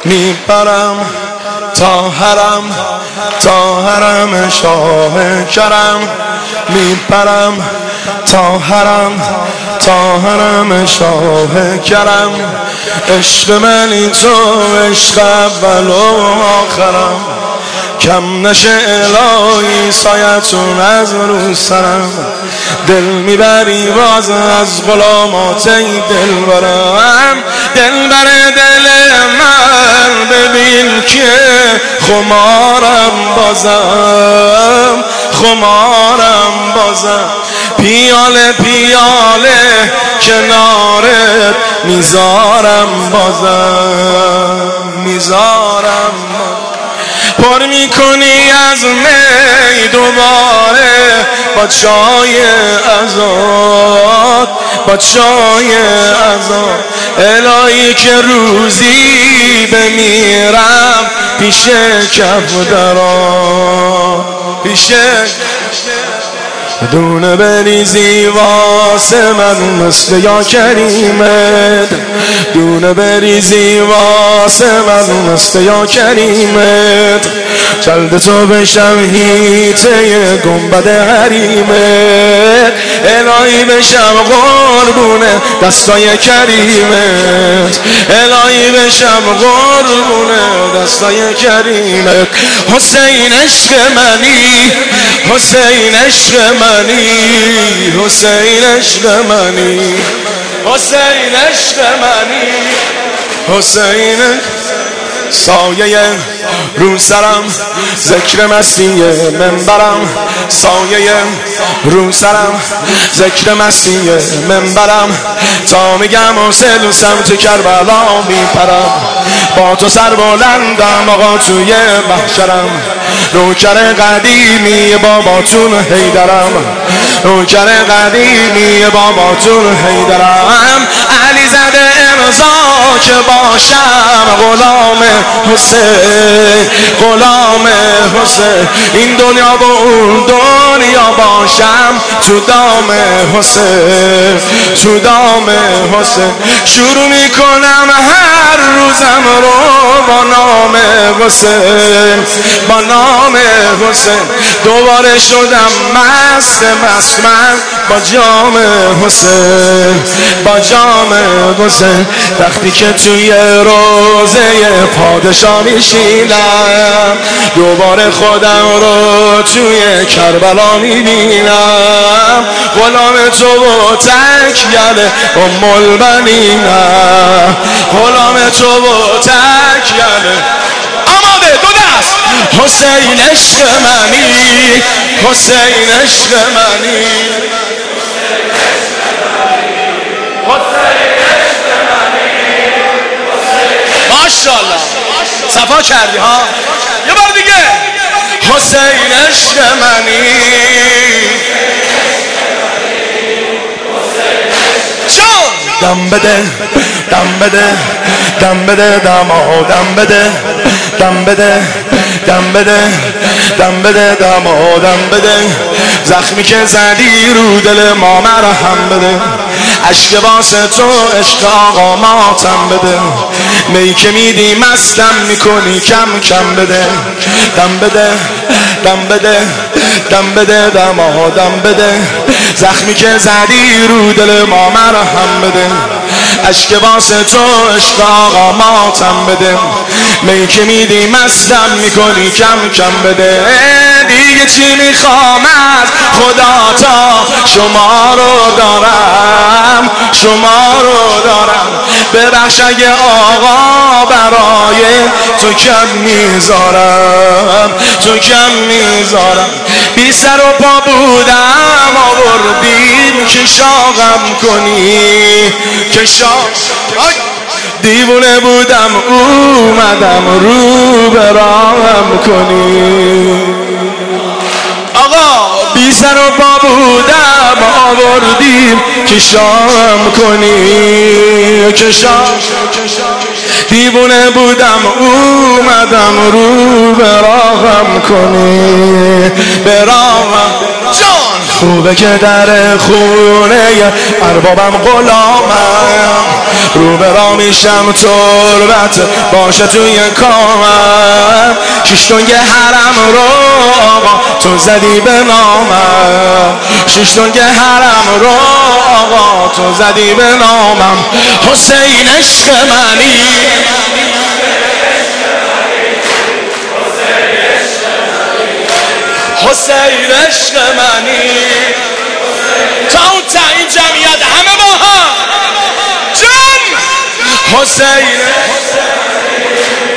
میبرم تا حرم شاه کرم، میبرم تا حرم شاه کرم. عشق منی تو، عشق اول و آخرم، کم نشه الهی سایتون از رو سرم. دل میبری باز از غلامات دل برم، دل بر دل من ببین که خمارم بازم پیاله پیاله کنارت میذارم میذارم. پر میکنی از می دوباره با چای ازاد، با چای ازاد. الهی که روزی بمیرم پیش کف درا، پیش دونه بریزی واسه من مثل یا کریمت، دونه بریزی واسه من مثل یا کریمت. جلد تو بشم هیته گنبد حریمت، الهی بشم قربونه دستای کریمت، الهی بشم قربونه دستای کریمت. حسین عشق منی، حسین عشق منی، حسین عشق منی، حسین عشق منی، حسین. سایه رو سرم ذکر مسیح منبرم، سایه رو سرم ذکر مسیح منبرم. تا میگم حسین سمت کربلا میپرم، با تو سر بلندم آقا توی محشرم. نوکر قدیمی باباتون حیدرم، نوکر قدیمی باباتون حیدرم. علی زده امضا که باشم غلام حسین، غلام حسین. این دنیا و اون دنیا باشم تو دام حسین، تو دام حسین. شروع میکنم هر روزم رو با نام حسین، با نام حسین. دوباره شدم مست من با جام حسین، با جام حسین. وقتی که توی روزه پادشاه میشینم، دوباره خودم رو توی کربلا میبینم. غلام تو و تکیل ام البنینم، غلام تو و تکیل. آماده دو دست. حسین عشق منی، حسین عشق منی، ماشاءالله صفا کردی ها. یه بار دیگه. حسین عشق منی، دم بده دم بده دم بده دم بده دم بده دم بده دم بده دم بده. زخمی که زدی رو دل ما مرهم بده، عشق واسه تو عشق آقا ماتم بده. می که میدی مستم میکنی کم کم بده. دم بده دم بده دم بده دم بده. زخمی که زدی رو دل ما مرهم بده، عشق واسه تو عشق آقا ماتم بده. می که میدی مستم میکنی کم کم بده. دیگه چی میخوام از خدا تا شما رو دارم، شما رو دارم. ببخش اگه آقا برای تو کم میذارم، تو کم میذارم. بی سر و پا بودم آوردیم که شاقم کنی، که دیوونه بودم اومدم رو براهم کنی. آقا بی سر و پا بودم آوردیم که شام کنی، که دیوونه بودم اومدم رو براهم کنی، براهم جان. خوبه که در خونه اربابم غلامم، رو به را میشم تربت باشه توی کامم. شش تنگ حرم رو آقا تو زدی به نامم، شش تنگ حرم رو آقا تو زدی به نامم. حسین عشق منی، حسین عشق منی. تا اون تعیین جمعیت همه با هم جمع. حسین